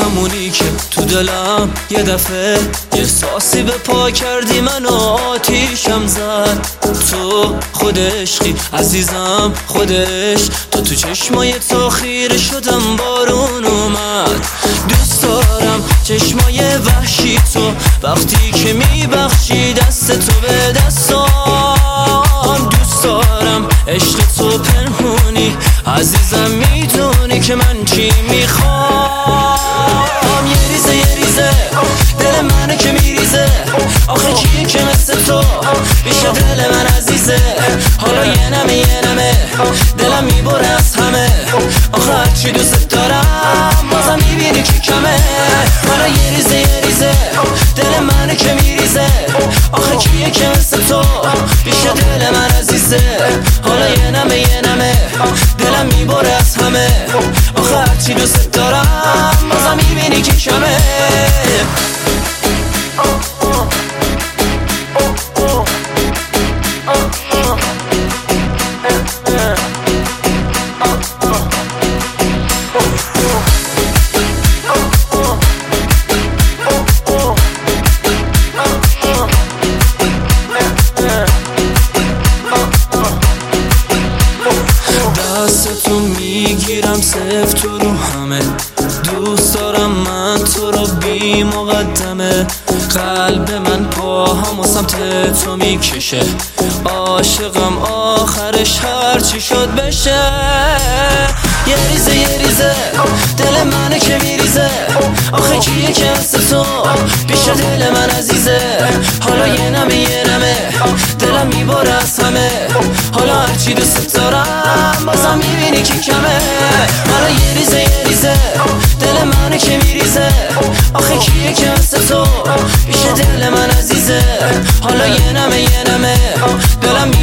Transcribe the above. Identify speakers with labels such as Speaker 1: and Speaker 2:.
Speaker 1: همونی که تو دلم یه دفعه یه احساسی به پا کردی منو آتیشم زد. تو خود عشقی عزیزم خودش، تو چشمای تو خیره شدم بارون اومد. دوست دارم چشمای وحشی تو وقتی که میبخشی دست تو به دستام. دوست دارم عشق تو پنهونی عزیزم، میدونی که من چی میخوام. یه ریزه دل منه که میریزه، آخه کیه که مثل تو بیشه دل من عزیزه. حالا یه نمه دلم میبره از همه، آخه هرچی دوست دارم بازم میبینی که کمه. حالا یه ریزه دل منه که میریزه، آخه کیه که مثل تو بیشه دل من عزیزه. حالا یه نمه دلم میبره از همه، آخه هرچی دوست دارم بازم میبینی که کمه. دستتو میگیرم صرف تو رو همه، دوست دارم من تو رو بی مقدمه. قلب من پاهامو سمت تو میکشه، عاشقم آخرش هرچی شد بشه. یه ریزه دل منه که میریزه، آخه کیه که مثل تو بیشه دل من عزیزه. حالا یه نمه دلم میباره از همه، حالا هرچی دوست دارم بازم میبینی که کمه. حالا یه ریزه دل منه که میریزه، آخه کیه که مثل تو بیشه دل من عزیزه. حالا یه نمه دلم